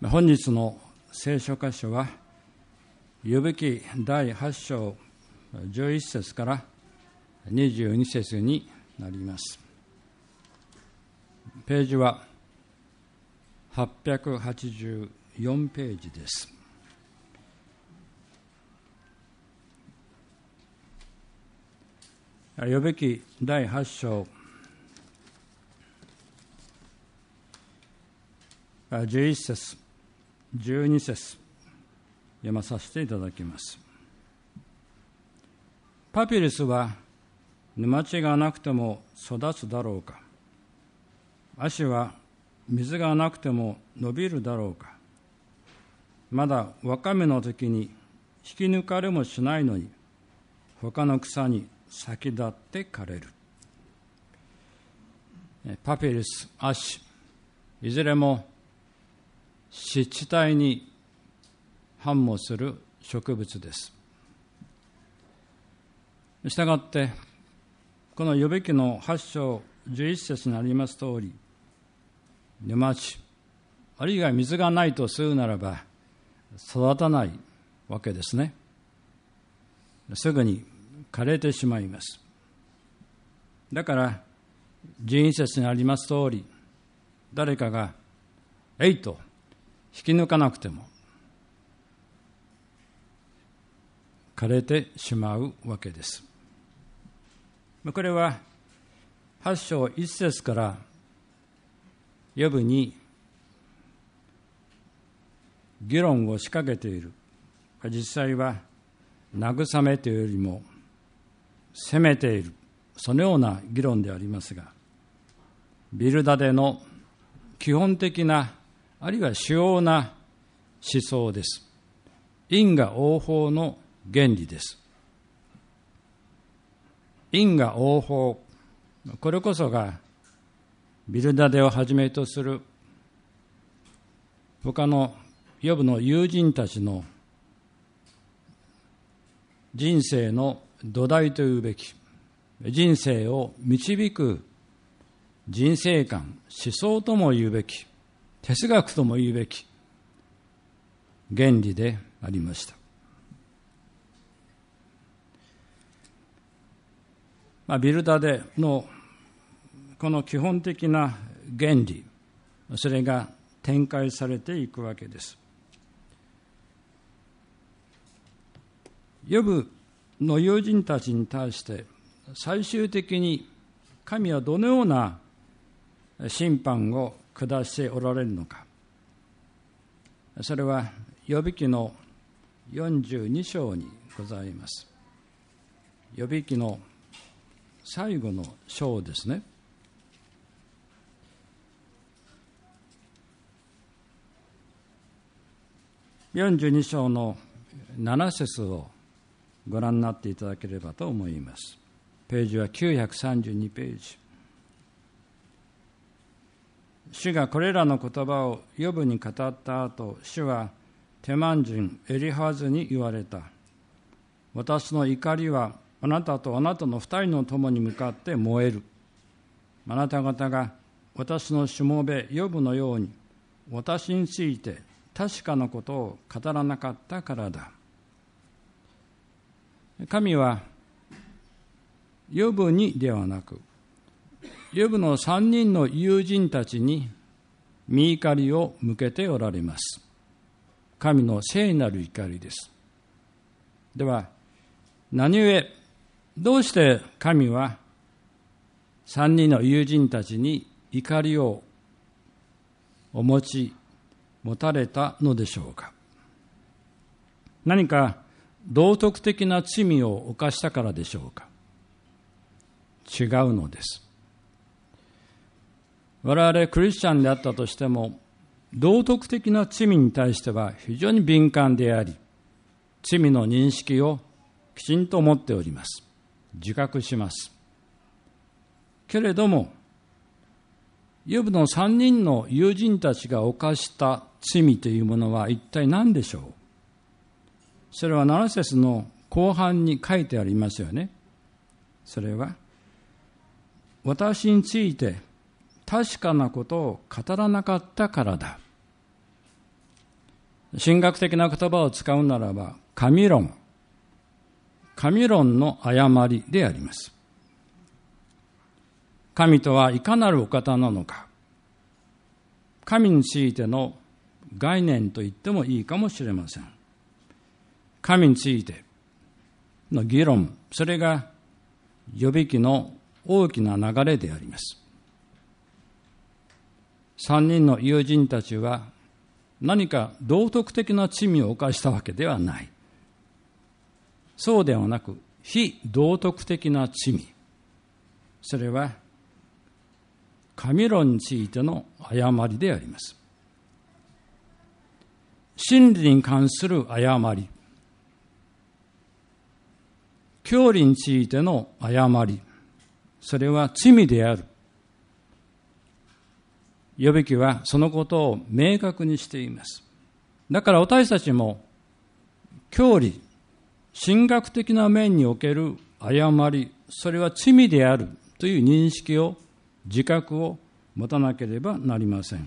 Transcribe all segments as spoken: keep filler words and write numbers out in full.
本日の聖書箇所は、呼ぶ記だいはち章じゅういち節からにじゅうに節になります。ページははっぴゃくはちじゅうよんページです。呼ぶ記だいはち章じゅういち節、じゅうに節読まさせていただきます。パピルスは沼地がなくても育つだろうか。足は水がなくても伸びるだろうか。まだ若芽の時に引き抜かれもしないのに、他の草に先立って枯れる。パピルス、アシ、いずれも湿地帯に繁茂する植物です。したがって、この呼ぶ記のはち章じゅういち節にありますとおり、沼地、あるいは水がないとするならば、育たないわけですね。すぐに枯れてしまいます。だから、じゅうに節にありますとおり、誰かが、えいと引き抜かなくても、枯れてしまうわけです。これは、はち章いち節から呼ぶに議論を仕掛けている。実際は慰めというよりも責めている、そのような議論でありますが、ビルダデの基本的なあるいは主要な思想です。因果応報の原理です。因果応報、これこそがビルダデをはじめとする他のヨブの友人たちの人生の土台というべき、人生を導く人生観、思想とも言うべき、哲学とも言うべき原理でありました。まあ、ビルダデのこの基本的な原理、それが展開されていくわけです。ヨブの友人たちに対して最終的に神はどのような審判を下しておられるのか。それは呼ぶ記のよんじゅうに章にございます。呼ぶ記の最後の章ですね。よんじゅうに章のなな節をご覧になっていただければと思います。ページはきゅうひゃくさんじゅうにページ。主がこれらの言葉をヨブに語った後、主はテマン人エリハズに言われた。私の怒りはあなたとあなたの二人の友に向かって燃える。あなた方が私のしもべヨブのように私について確かなことを語らなかったからだ。神はヨブにではなく、ヨブの三人の友人たちに御怒りを向けておられます。神の聖なる怒りです。では、何故、どうして神は三人の友人たちに怒りをお持ち、持たれたのでしょうか。何か道徳的な罪を犯したからでしょうか。違うのです。我々クリスチャンであったとしても、道徳的な罪に対しては非常に敏感であり、罪の認識をきちんと持っております。自覚します。けれども、ヨブの三人の友人たちが犯した罪というものは一体何でしょう。それはなな節の後半に書いてありますよね。それは、私について確かなことを語らなかったからだ。 神学的な言葉を使うならば、神論、神論の誤りであります。神とはいかなるお方なのか、神についての概念と言ってもいいかもしれません。神についての議論、それが予備記の大きな流れであります。三人の友人たちは何か道徳的な罪を犯したわけではない。そうではなく、非道徳的な罪。それは神論についての誤りであります。真理に関する誤り、教理についての誤り、それは罪である。予備記はそのことを明確にしています。だから私たちも教理、神学的な面における誤り、それは罪であるという認識を、自覚を持たなければなりません。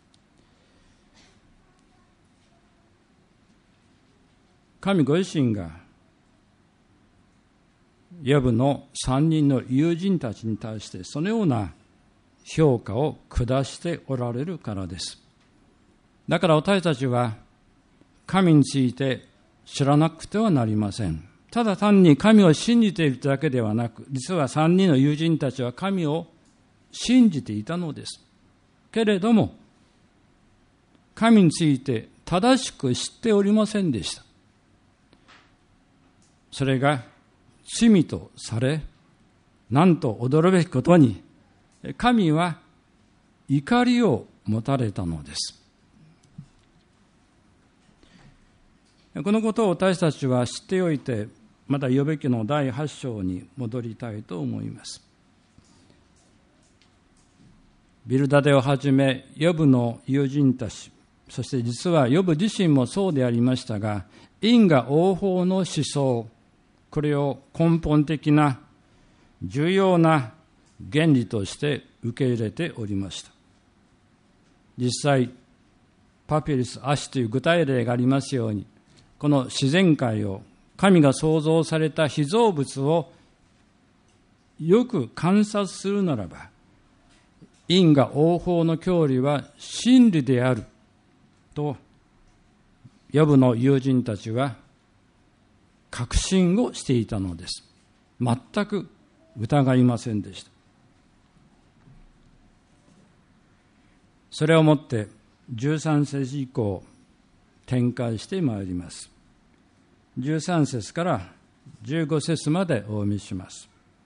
神ご自身がヨブの三人の友人たちに対してそのような評価を下しておられるからです。だから私たちは神について知らなくてはなりません。ただ単に神を信じているだけではなく、実は三人の友人たちは神を信じていたのです。けれども、神について正しく知っておりませんでした。それが罪とされ、なんと驚くべきことに、神は怒りを持たれたのです。このことを私たちは知っておいて、またヨブ記のだいはち章に戻りたいと思います。ビルダデをはじめ、ヨブの友人たち、そして実はヨブ自身もそうでありましたが、因果応報の思想、これを根本的な重要な原理として受け入れておりました。実際、パピルス・アシという具体例がありますように、この自然界を、神が創造された被造物をよく観察するならば、因果応報の教理は真理であると、ヨブの友人たちは確信をしていたのです。全く疑いませんでした。それをもってじゅうさん節以降展開してまいります。じゅうさん節からじゅうご節までお読みします。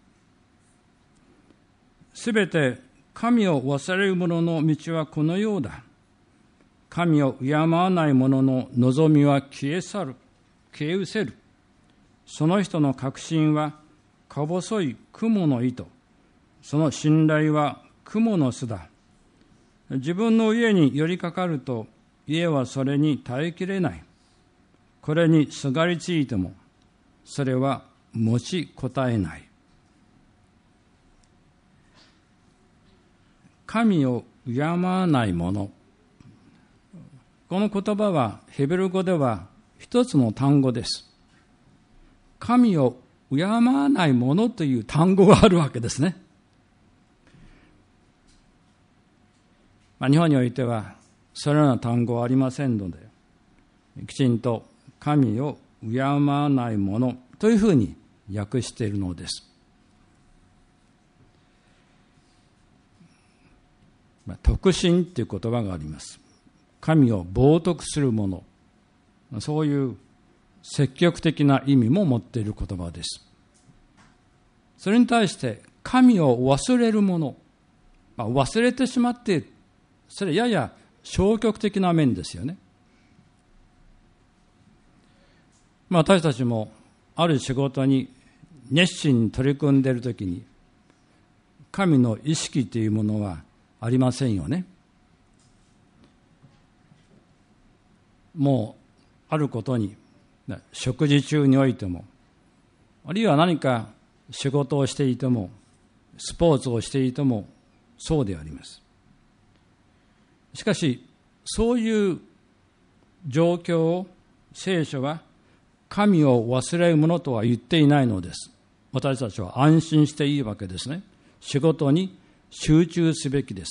すべて神を忘れる者の道はこのようだ。神を敬わない者の望みは消え去る、消え失せる。その人の確信はか細い雲の糸、その信頼は雲の巣だ。自分の家に寄りかかると、家はそれに耐えきれない。これにすがりついても、それは持ちこたえない。神を敬わない者。この言葉はヘブル語では一つの単語です。神を敬わない者という単語があるわけですね。まあ、日本においてはそのような単語はありませんので、きちんと神を敬わない者というふうに訳しているのです。まあ、徳信という言葉があります。神を冒涜する者、そういう積極的な意味も持っている言葉です。それに対して神を忘れる者、まあ、忘れてしまっている、それやや消極的な面ですよね。まあ、私たちもある仕事に熱心に取り組んでいるときに神の意識というものはありませんよね。もうあることに、食事中においても、あるいは何か仕事をしていても、スポーツをしていてもそうであります。しかしそういう状況を聖書は神を忘れるものとは言っていないのです。私たちは安心していいわけですね。仕事に集中すべきです。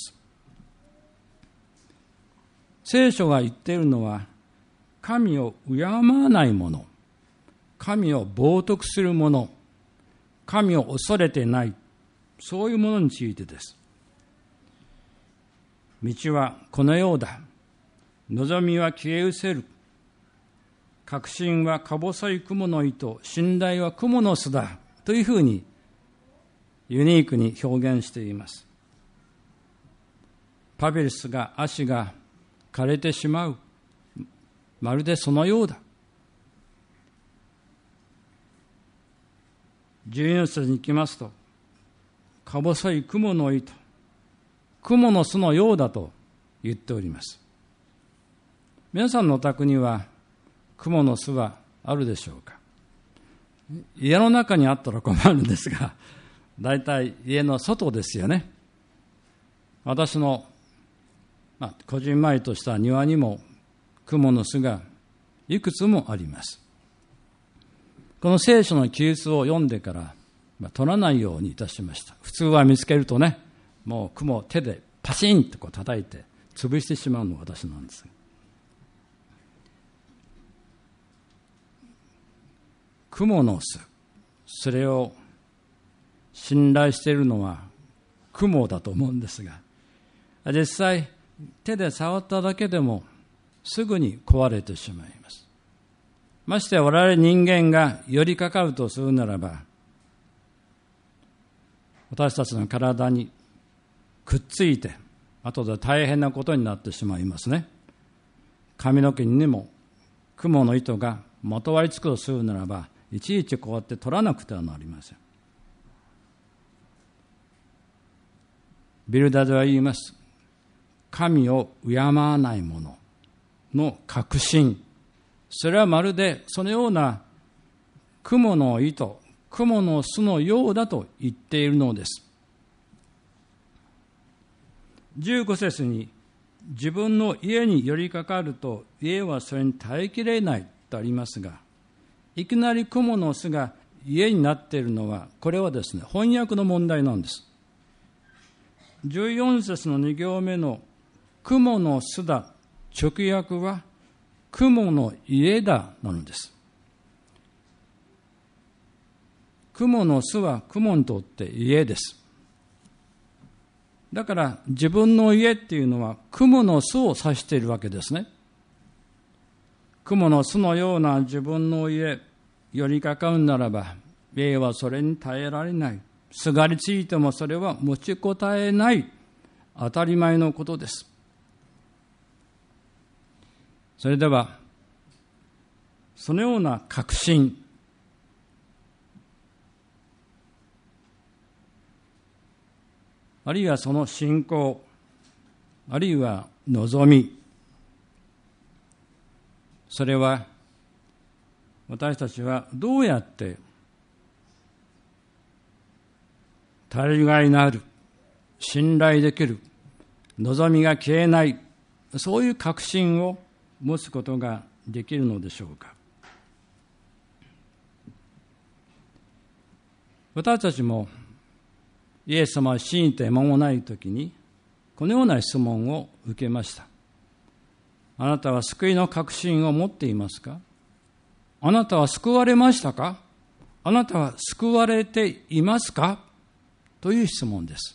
聖書が言っているのは、神を敬わないもの、神を冒涜するもの、神を恐れていない、そういうものについてです。道はこのようだ。望みは消え失せる。確信はか細い雲の糸、信頼は蜘蛛の巣だ。というふうにユニークに表現しています。パピルスが足が枯れてしまう。まるでそのようだ。じゅうよん節に行きますと、か細い蜘蛛の糸、蜘蛛の巣のようだと言っております。皆さんのお宅には蜘蛛の巣はあるでしょうか。家の中にあったら困るんですが、だいたい家の外ですよね。私の、まあ、こじんまりとした庭にも蜘蛛の巣がいくつもあります。この聖書の記述を読んでから、まあ、取らないようにいたしました。普通は見つけるとね、もう蜘蛛を手でパシンとこう叩いて潰してしまうのが私なんです。蜘蛛の巣、それを信頼しているのは蜘蛛だと思うんですが、実際手で触っただけでもすぐに壊れてしまいます。まして我々人間が寄りかかるとするならば、私たちの体にくっついて後で大変なことになってしまいますね。髪の毛にも蜘蛛の糸がまとわりつくとするならば、いちいちこうやって取らなくてはなりません。ビルダでは言います。神を敬わない者の確信、それはまるでそのような蜘蛛の糸、蜘蛛の巣のようだと言っているのです。じゅうご節に、自分の家に寄りかかると家はそれに耐えきれないとありますが、いきなり蜘蛛の巣が家になっているのは、これはですね、翻訳の問題なんです。じゅうよん節のに行目の蜘蛛の巣だ、直訳は蜘蛛の家だなのです。蜘蛛の巣は蜘蛛にとって家です。だから自分の家っていうのは蜘蛛の巣を指しているわけですね。蜘蛛の巣のような自分の家、寄りかかるならば、家はそれに耐えられない。すがりついてもそれは持ちこたえない。当たり前のことです。それでは、そのような確信、あるいはその信仰、あるいは望み、それは私たちはどうやって頼りがいのある、信頼できる、望みが消えない、そういう確信を持つことができるのでしょうか。私たちもイエス様を信じて間もないときにこのような質問を受けました。あなたは救いの確信を持っていますか？あなたは救われましたか？あなたは救われていますか？という質問です。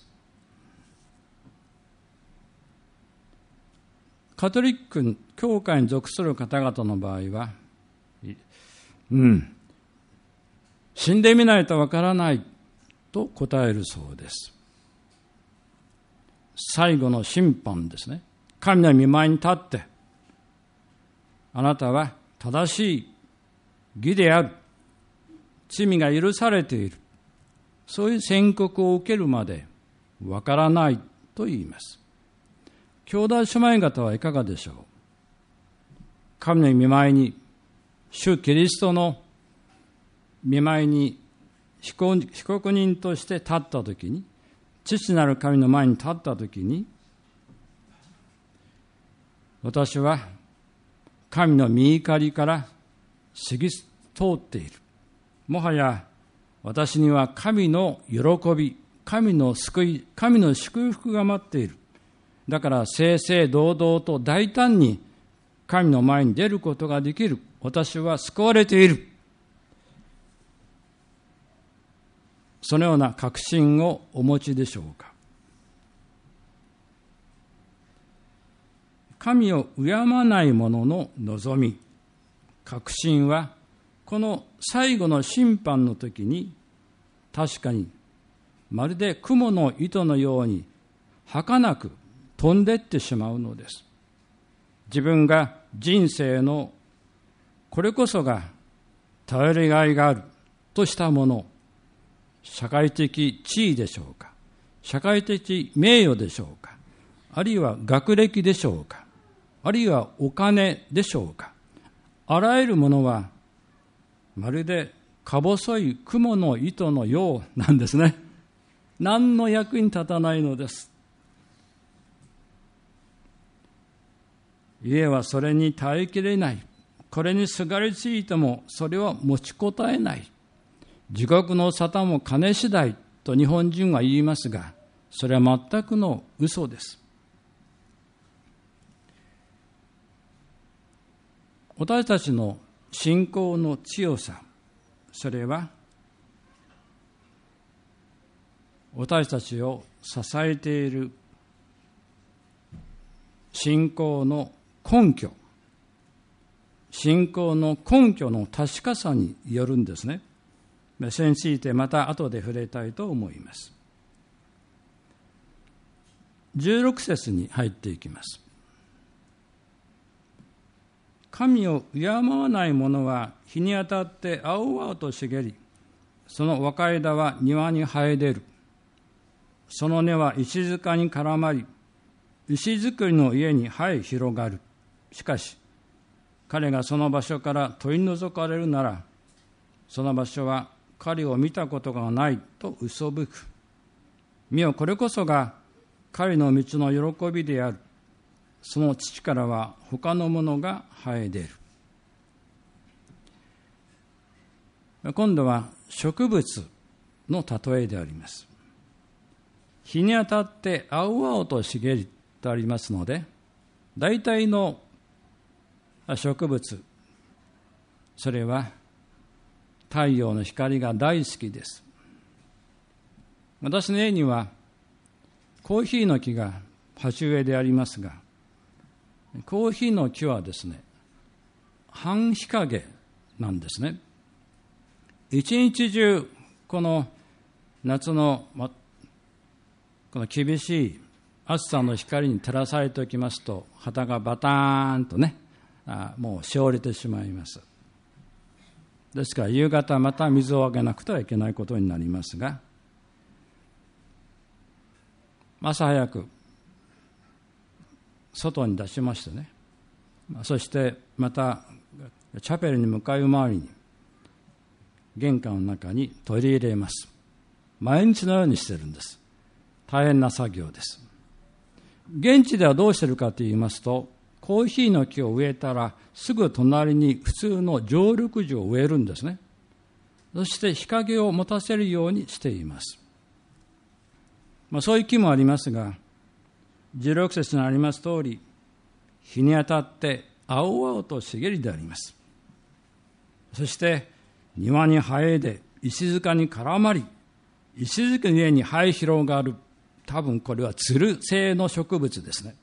カトリック教会に属する方々の場合は、うん、死んでみないとわからないと答えるそうです。最後の審判ですね。神の御前に立って、あなたは正しい義である、罪が許されている、そういう宣告を受けるまでわからないと言います。兄弟姉妹方はいかがでしょう。神の御前に、主キリストの御前に被告人として立ったときに、父なる神の前に立ったときに、私は神の御怒りから過ぎ通っている。もはや私には神の喜び、神の救い、神の祝福が待っている。だから正々堂々と大胆に神の前に出ることができる。私は救われている。そのような確信をお持ちでしょうか。神を敬わない者の望み、確信は、この最後の審判の時に、確かにまるで雲の糸のように儚く飛んでいってしまうのです。自分が人生のこれこそが頼りがいがあるとしたもの、社会的地位でしょうか、社会的名誉でしょうか、あるいは学歴でしょうか、あるいはお金でしょうか、あらゆるものはまるでか細い雲の糸のようなんですね。何の役に立たないのです。家はそれに耐えきれない。これにすがりついてもそれは持ちこたえない。地獄の沙汰も金次第と日本人は言いますが、それは全くの嘘です。私たちの信仰の強さ、それは私たちを支えている信仰の根拠、信仰の根拠の確かさによるんですね。それについてまた後で触れたいと思います。じゅうろく節に入っていきます。神を敬わない者は日に当たって青々と茂り、その若枝は庭に生え出る。その根は石塚に絡まり、石造りの家に生え広がる。しかし、彼がその場所から取り除かれるなら、その場所は彼を見たことがないと嘘吹く。見よ、これこそが彼の道の喜びである。その土からは他のものが生え出る。今度は植物の例えであります。日に当たって青々と茂りとありますので、大体の植物、それは太陽の光が大好きです。私の家にはコーヒーの木が鉢植えでありますが、コーヒーの木はですね、半日陰なんですね。一日中この夏のこの厳しい暑さの光に照らされておきますと、旗がバターンとね、あもうしおれてしまいます。ですから夕方また水をあげなくてはいけないことになりますが、朝早く外に出しましてね、そしてまたチャペルに向かう前に玄関の中に取り入れます。毎日のようにしてるんです。大変な作業です。現地ではどうしてるかと言いますと、コーヒーの木を植えたらすぐ隣に普通の常緑樹を植えるんですね。そして日陰を持たせるようにしています。まあ、そういう木もありますが、じゅうろく節にあります通り、日に当たって青々と茂りであります。そして庭に生えで石塚に絡まり、石塚の上に生え広がる。多分これはつる性の植物ですね。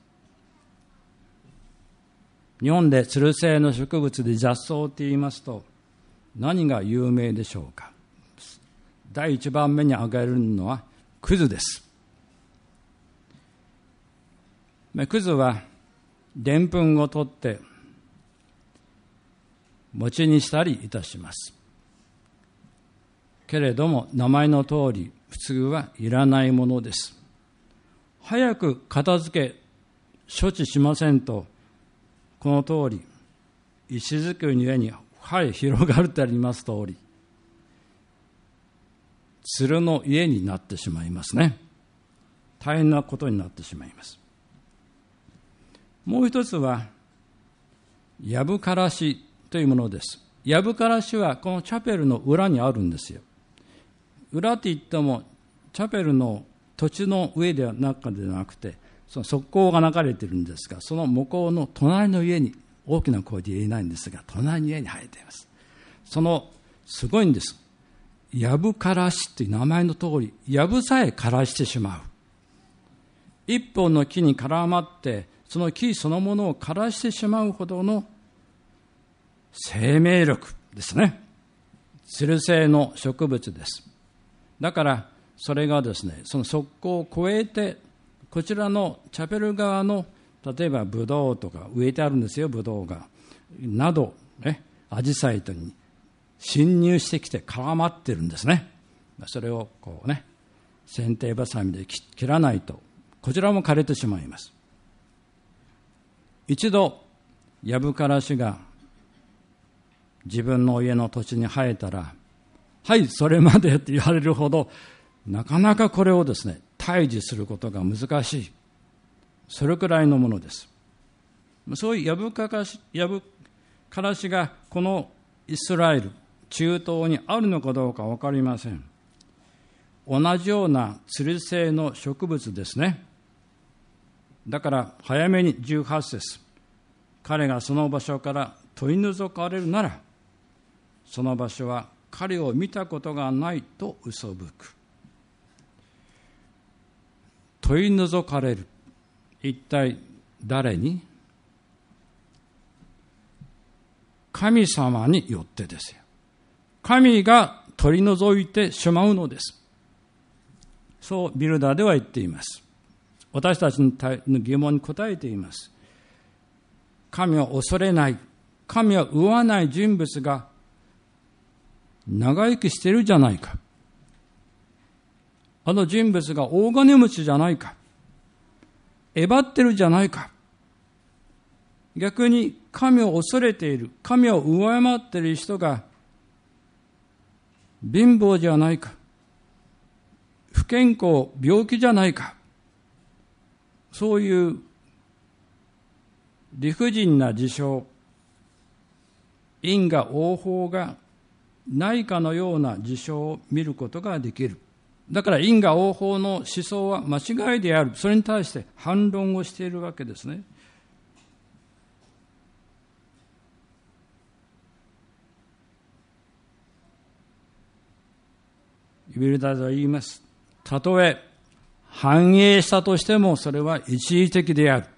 日本でつる性の植物で雑草と言いますと何が有名でしょうか。第一番目に挙げるのはクズです。クズはでんぷんを取って餅にしたりいたします。けれども名前の通り普通はいらないものです。早く片付け処置しませんと、この通り石造りの上に生え広がるとあります通り、鶴の家になってしまいますね。大変なことになってしまいます。もう一つはヤブからしというものです。ヤブからしはこのチャペルの裏にあるんですよ。裏って言ってもチャペルの土地の上では中ではなくて、その側溝が流れているんですが、その向こうの隣の家に、大きな声で言えないんですが、隣の家に生えています。そのすごいんです。ヤブからしという名前の通り、ヤブさえ枯らしてしまう。一本の木に絡まって、その木そのものを枯らしてしまうほどの生命力ですね。つる性の植物です。だからそれがですね、その側溝を越えて、こちらのチャペル側の例えばブドウとか植えてあるんですよ、ブドウがなどね、アジサイトに侵入してきて絡まってるんですね。それをこうね、剪定バサミで切らないとこちらも枯れてしまいます。一度ヤブからしが自分の家の土地に生えたら、はいそれまでって言われるほど、なかなかこれをですね退治することが難しい、それくらいのものです。そういうヤブからし、ヤブからしがこのイスラエル中東にあるのかどうか分かりません。同じようなつる性の植物ですね。だから早めにじゅうはち節、彼がその場所から取り除かれるなら、その場所は彼を見たことがないと嘘吹く。取り除かれる、一体誰に？神様によってですよ。神が取り除いてしまうのです。そうビルダーでは言っています。私たちの疑問に答えています。神を恐れない、神を追わない人物が長生きしているじゃないか。あの人物が大金持ちじゃないか。えばってるじゃないか。逆に神を恐れている、神を敬っている人が貧乏じゃないか。不健康、病気じゃないか。そういう理不尽な事象、因果応報がないかのような事象を見ることができる。だから因果応報の思想は間違いである。それに対して反論をしているわけですね。ビルダーズは言います。たとえ繁栄したとしてもそれは一時的である。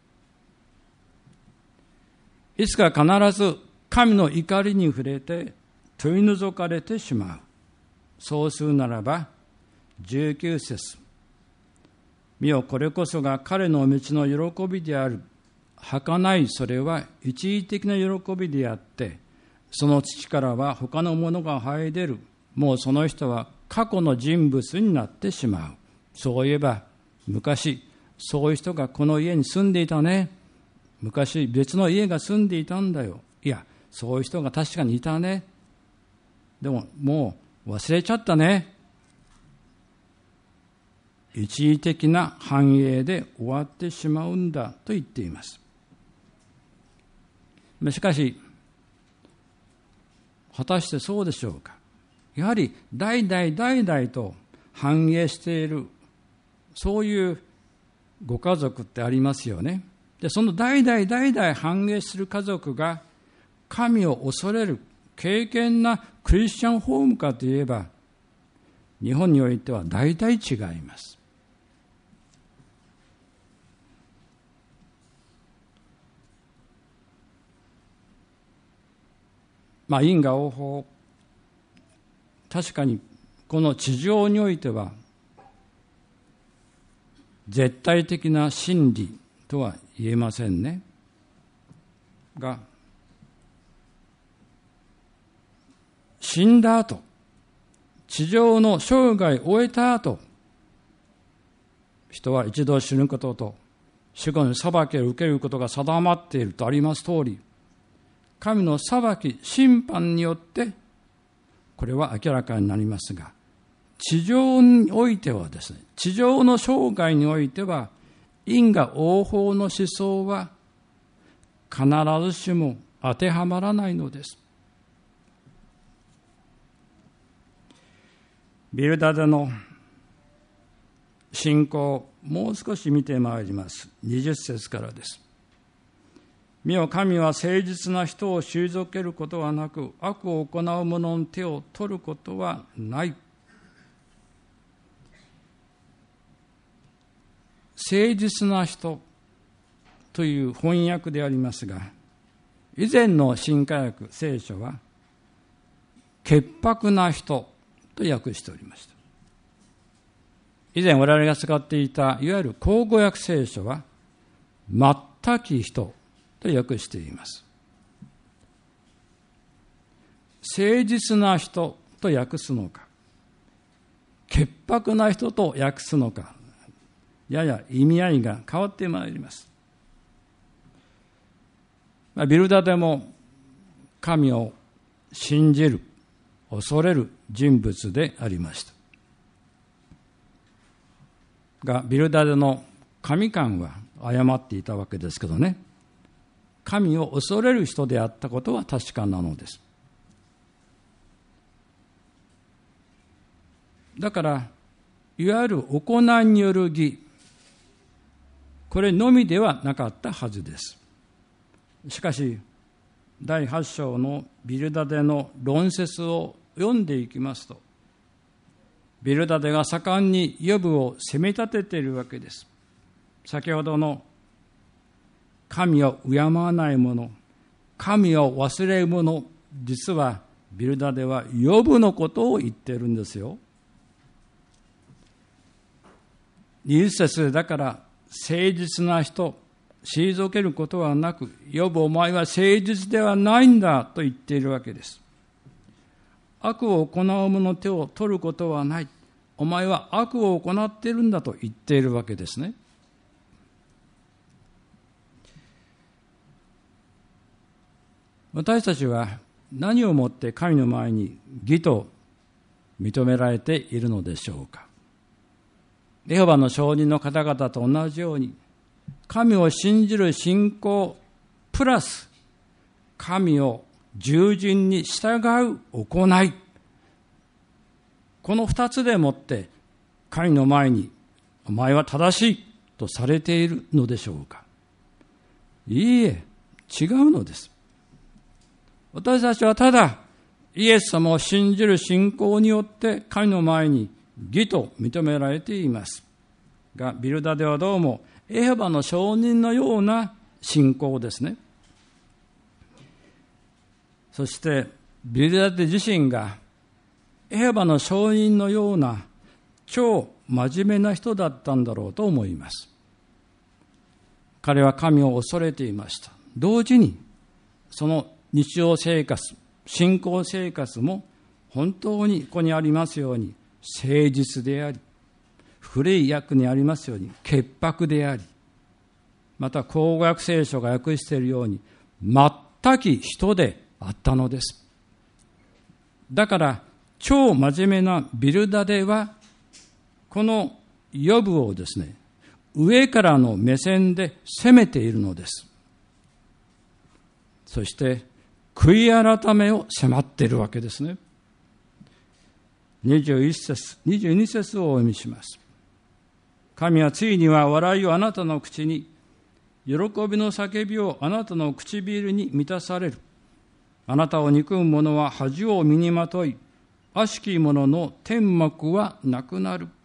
いつか必ず神の怒りに触れて取り除かれてしまう。そうするならばじゅうきゅう節、見よこれこそが彼の道の喜びである。儚いそれは一時的な喜びであって、その土からは他のものが生え出る。もうその人は過去の人物になってしまう。そういえば昔そういう人がこの家に住んでいたね。昔別の家が住んでいたんだよ。いやそういう人が確かにいたね。でももう忘れちゃったね。一時的な繁栄で終わってしまうんだと言っています。しかし果たしてそうでしょうか。やはり代々代々と繁栄している、そういうご家族ってありますよね。でその代々代々繁栄する家族が神を恐れる敬虔なクリスチャンホームかといえば、日本においては大体違います。まあ因果応報、確かにこの地上においては絶対的な真理とは言えませんね。が死んだ後、地上の生涯を終えた後、人は一度死ぬことと死後に裁きを受けることが定まっているとあります通り、神の裁き、審判によってこれは明らかになりますが、地上においてはですね、地上の生涯においては因果応報の思想は必ずしも当てはまらないのです。ビルダデの信仰をもう少し見てまいります。にじゅっ節からです。見よ、神は誠実な人を退けることはなく、悪を行う者の手を取ることはない。誠実な人という翻訳でありますが、以前の新化訳聖書は潔白な人と訳しておりました。以前我々が使っていたいわゆる口語訳聖書は全き人と訳しています。誠実な人と訳すのか、潔白な人と訳すのか、やや意味合いが変わってまいります。ビルダデも神を信じる、恐れる人物でありました。が、ビルダデの神観は誤っていたわけですけどね、神を恐れる人であったことは確かなのです。だから、いわゆる行いによる義、これのみではなかったはずです。しかし、だいはち章のビルダデの論説を読んでいきますと、ビルダデが盛んにヨブを責め立てているわけです。先ほどの神を敬わない者、神を忘れる者、実はビルダデはヨブのことを言っているんですよ。にじゅっ節だから、誠実な人、退けることはなく、ヨブお前は誠実ではないんだと言っているわけです。悪を行う者の手を取ることはない。お前は悪を行っているんだと言っているわけですね。私たちは何をもって神の前に義と認められているのでしょうか。エホバの証人の方々と同じように、神を信じる信仰プラス神を従順に従う行い、この二つでもって神の前にお前は正しいとされているのでしょうか。いいえ、違うのです。私たちはただイエス様を信じる信仰によって神の前に義と認められていますが、ビルダデはどうもエホバの証人のような信仰ですね。そしてビルダデ自身がエホバの証人のような超真面目な人だったんだろうと思います。彼は神を恐れていました。同時にその日常生活、信仰生活も本当にここにありますように誠実であり、古い訳にありますように潔白であり、また口語訳聖書が訳しているように全き人であったのです。だから超真面目なビルダデはこのヨブをですね、上からの目線で責めているのです。そして悔い改めを迫っているわけですね。にじゅういち節、にじゅうに節をお読みします。神はついには笑いをあなたの口に、喜びの叫びをあなたの唇に満たされる。あなたを憎む者は恥を身にまとい、悪しき者の天幕はなくなる。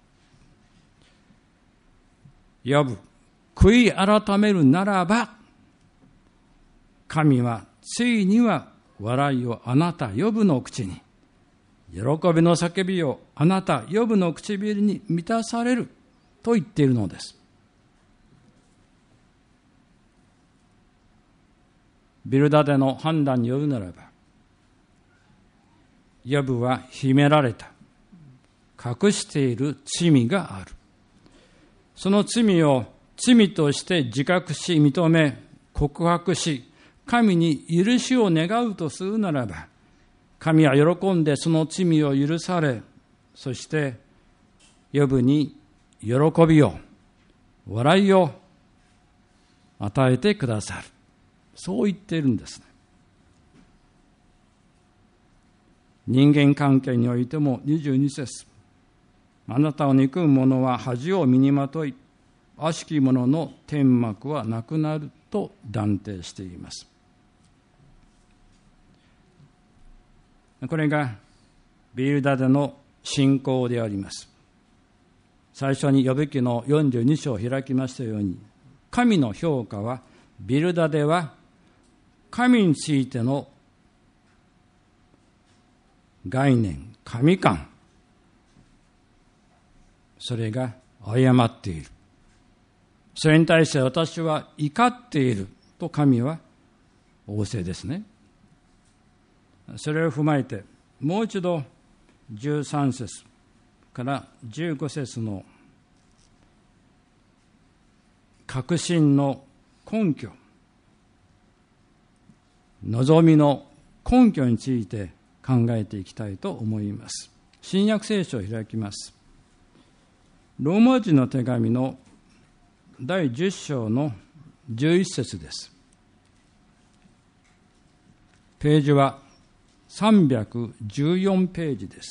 ヨブ、悔い改めるならば、神はついには笑いをあなたヨブの口に、喜びの叫びをあなたヨブの唇に満たされると言っているのです。ビルダデの判断によるならば、ヨブは秘められた、隠している罪がある。その罪を罪として自覚し、認め、告白し、神に許しを願うとするならば、神は喜んでその罪を許され、そしてヨブに喜びを、笑いを与えてくださる。 そう言っているんですね。人間関係においてもにじゅうに節、あなたを憎む者は恥を身にまとい、悪しき者の天幕はなくなると断定しています。これがビルダデの信仰であります。最初に呼ぶ記のよんじゅうに章を開きましたように、神の評価は、ビルダデは神についての概念、神観、それが誤っている。それに対して私は怒っていると神は仰せですね。それを踏まえて、もう一度じゅうさん節からじゅうご節の確信の根拠、望みの根拠について考えていきたいと思います。新約聖書を開きます。ローマ人の手紙のだいじゅっ章のじゅういち節です。ページはさんびゃくじゅうよんページです。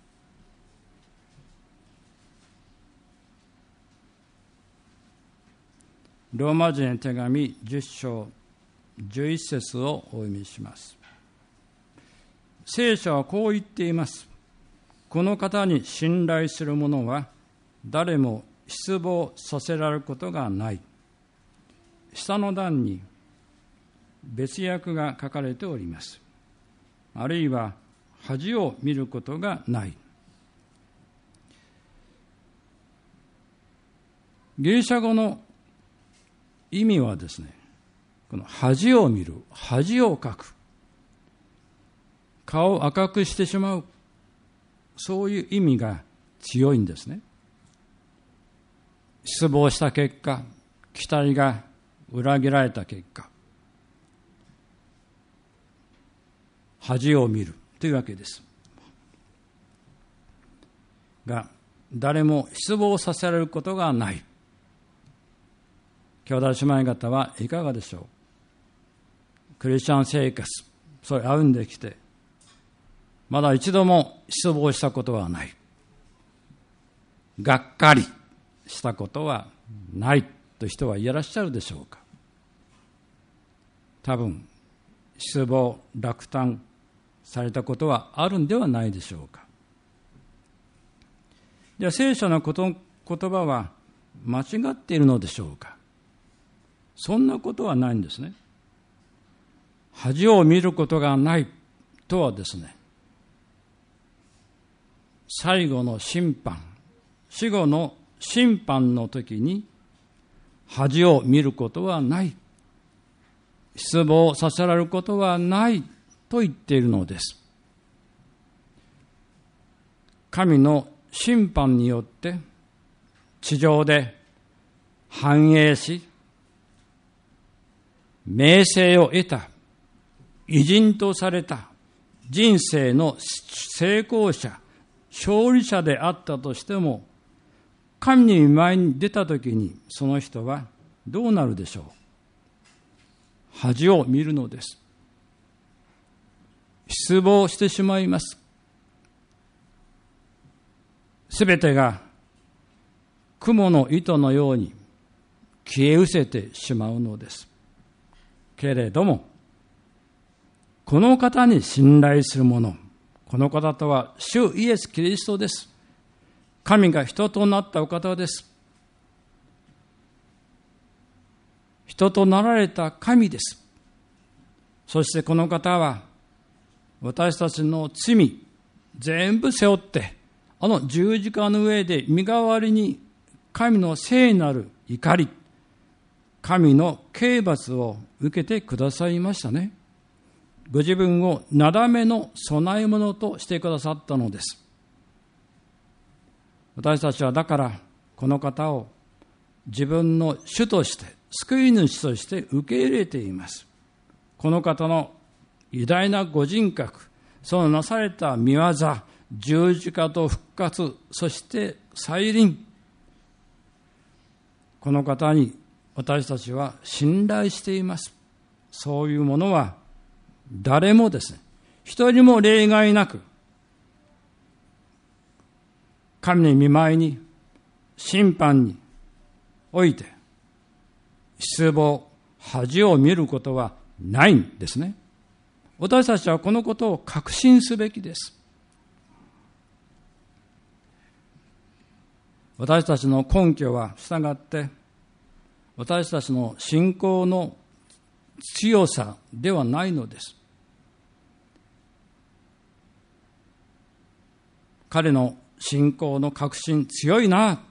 ローマ人の手紙じゅっ章じゅういち節をお読みします。聖書はこう言っています。この方に信頼する者は誰も失望させられることがない。下の段に別訳が書かれております。あるいは恥を見ることがない。ギリシャ語の意味はですね、この恥を見る、恥をかく、顔を赤くしてしまう、そういう意味が強いんですね。失望した結果、期待が裏切られた結果、恥を見るというわけです。が、誰も失望させられることがない。兄弟姉妹方はいかがでしょう。クリスチャン生活、それ歩んできて、まだ一度も失望したことはない。がっかりしたことはないという人はいらっしゃるでしょうか。多分、失望、落胆されたことはあるんではないでしょうか。じゃあ聖書のこと言葉は間違っているのでしょうか。そんなことはないんですね。恥を見ることがないとはですね、最後の審判、死後の審判の時に恥を見ることはない、失望させられることはないと言っているのです。神の審判によって地上で繁栄し、名声を得た、偉人とされた人生の成功者、勝利者であったとしても、神に前に出たときにその人はどうなるでしょう。恥を見るのです。失望してしまいます。すべてが雲の糸のように消え失せてしまうのです。けれども、この方に信頼する者、この方とは主イエス・キリストです。神が人となったお方です。人となられた神です。そしてこの方は私たちの罪全部背負って、あの十字架の上で身代わりに神の聖なる怒り、神の刑罰を受けてくださいましたね。ご自分をなだめの供え物としてくださったのです。私たちはだからこの方を自分の主として、救い主として受け入れています。この方の偉大なご人格、そのなされた御業、十字架と復活、そして再臨、この方に私たちは信頼しています。 そういうものは誰もですね、一人も例外なく、神の御前に、審判において、失望、恥を見ることはないんですね。私たちはこのことを確信すべきです。私たちの根拠は従って、私たちの信仰の強さではないのです。彼の信仰の確信強いな、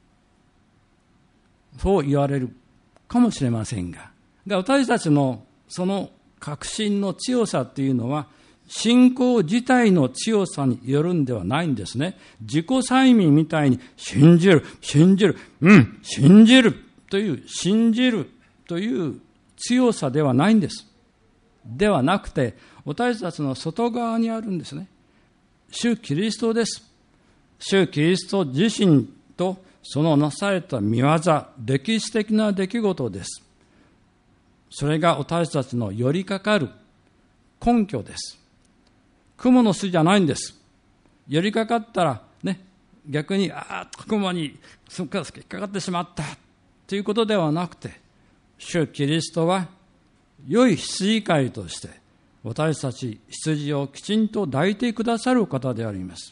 そう言われるかもしれませんが、が私たちのその確信の強さというのは信仰自体の強さによるんではないんですね。自己催眠みたいに信じる、信じる、うん、信じるという、信じるという強さではないんです。ではなくて、私たちの外側にあるんですね。主キリストです。主キリスト自身とそのなされた御業、歴史的な出来事です。それが私たちの寄りかかる根拠です。雲の巣じゃないんです。寄りかかったらね、逆にああ雲に引っかかってしまったということではなくて、主キリストは良い羊飼いとして私たち羊をきちんと抱いてくださる方であります。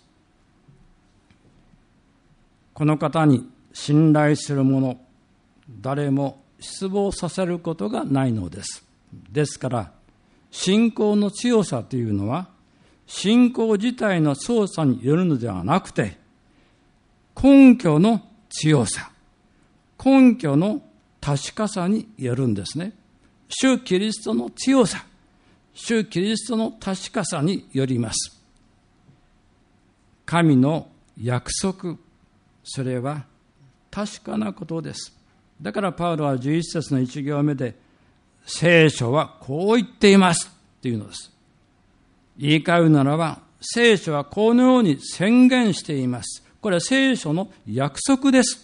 この方に信頼する者、誰も失望させることがないのです。ですから、信仰の強さというのは、信仰自体の強さによるのではなくて、根拠の強さ、根拠の確かさによるんですね。主キリストの強さ、主キリストの確かさによります。神の約束、それは確かなことです。だからパウロはじゅういち節のいち行目で、聖書はこう言っていますというのです。言い換えるならば、聖書はこのように宣言しています。これは聖書の約束です。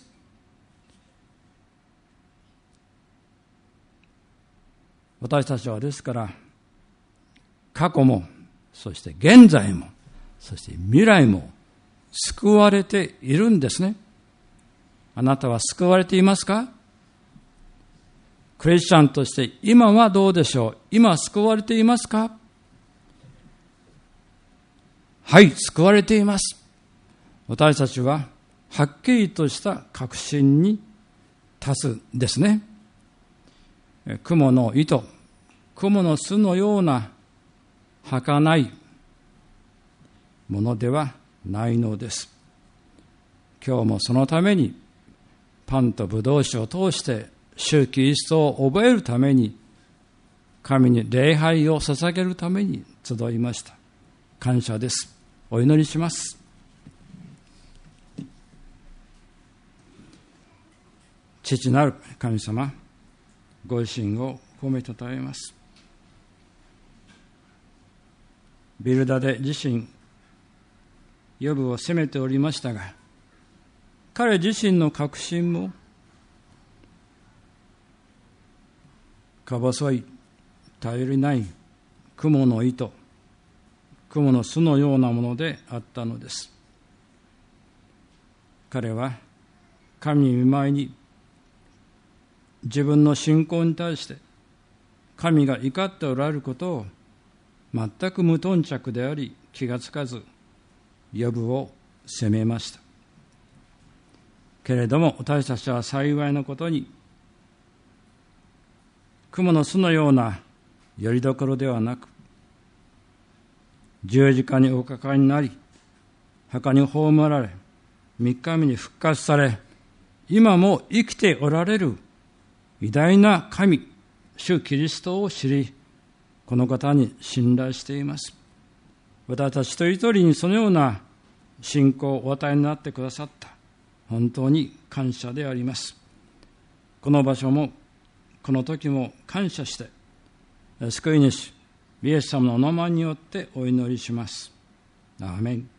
私たちはですから、過去も、そして現在も、そして未来も救われているんですね。あなたは救われていますか？クリスチャンとして今はどうでしょう？今救われていますか？はい、救われています。私たちははっきりとした確信に立つんですね。雲の糸、雲の巣のような儚いものではないのです。今日もそのためにパンとブドウ酒を通して主キリストを覚えるために、神に礼拝を捧げるために集いました。感謝です。お祈りします。父なる神様、ご自身を褒めたたえます。ビルダデ自身、ヨブを責めておりましたが、彼自身の確信もか細い、頼りない雲の糸、雲の巣のようなものであったのです。彼は神の御前に自分の信仰に対して神が怒っておられることを全く無頓着であり、気がつかずヨブを責めました。けれども私たちは幸いなことに、雲の巣のようなよりどころではなく、十字架におかかりになり、墓に葬られ、三日目に復活され、今も生きておられる偉大な神、主キリストを知り、この方に信頼しています。私たち一人一人にそのような信仰をお与えになってくださった。本当に感謝であります。この場所も、この時も感謝して、救い主イエス様のお名前によってお祈りします。アーメン。